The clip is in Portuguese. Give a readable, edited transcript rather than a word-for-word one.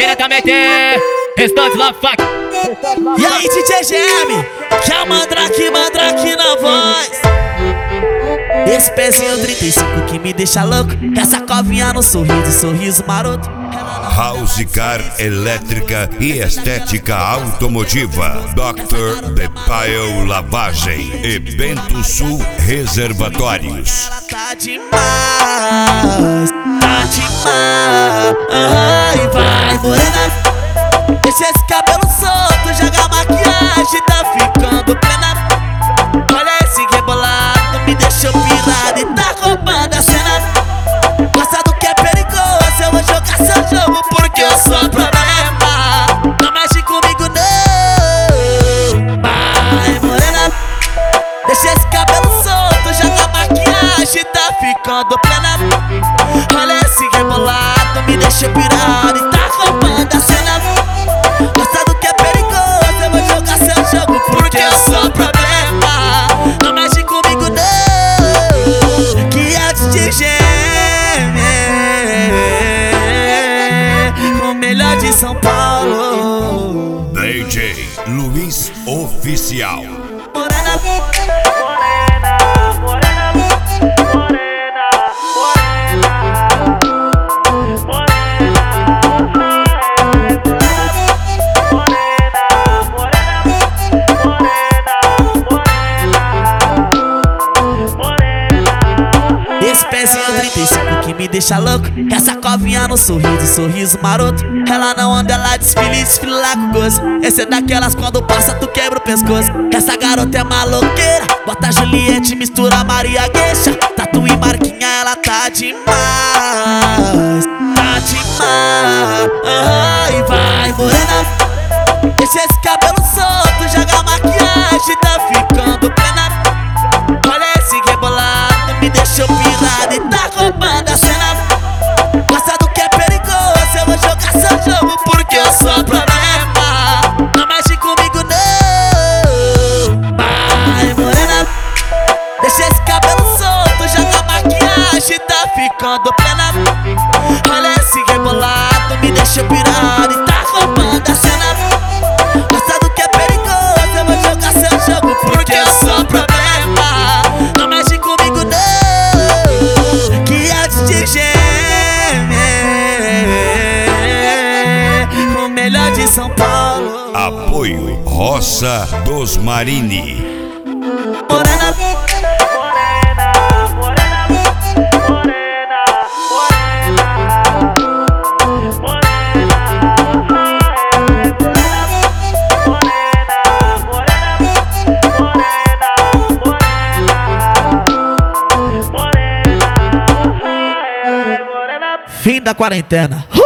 diretamente Restante Love Fuck. E aí DJ GM, que é o Mandrake na voz. Esse pezinho 35 que me deixa louco, essa covinha no sorriso maroto. House Car Elétrica e Estética Automotiva, Dr. Depail Lavagem e Bento Sul Reservatórios. Ela tá demais, ai vai morena, deixa esse cabelo solto, joga a maquiagem, tá ficando plena. Olha esse rebolado, me deixou pirado e tá roubando a cena. Gosta do que é perigoso, eu vou jogar seu jogo porque eu sou problema. Não mexe comigo não, vai morena, deixa esse cabelo solto, joga a maquiagem, tá ficando plena. Olha esse rebolado, me deixou pirado e tá roubando a cena. Gosta do que é perigoso, eu vou jogar seu jogo porque eu sou problema. Não mexe comigo não, que é de GM, o melhor de São Paulo. DJ Luiz Oficial. Morena, esse pezinho 35 que me deixa louco, essa covinha no sorriso maroto. Ela não anda, ela desfila lá com gosto. Esse é daquelas quando passa tu quebra o pescoço. Essa garota é maloqueira, bota Juliette, mistura Maria Gueixa. Tatu e marquinha, ela tá demais, ai vai morena, deixa esse cabelo solto, joga a maquiagem, tá ficando plena. Olha esse rebolado, me deixou pirado e tá roubando a cena. Gosta do que é perigoso, eu vou jogar seu jogo porque eu sou problema. Não mexe comigo não, vai morena, deixa esse cabelo solto, joga a maquiagem, tá ficando plena. Olha esse rebolado, me deixou pirado e tá roubando a cena. Gosta do que é perigoso, eu vou jogar seu jogo porque eu sou problema. Não mexe comigo não, que é de GM, o melhor de São Paulo. Apoio Roça dos Marini. Morena, fim da quarentena.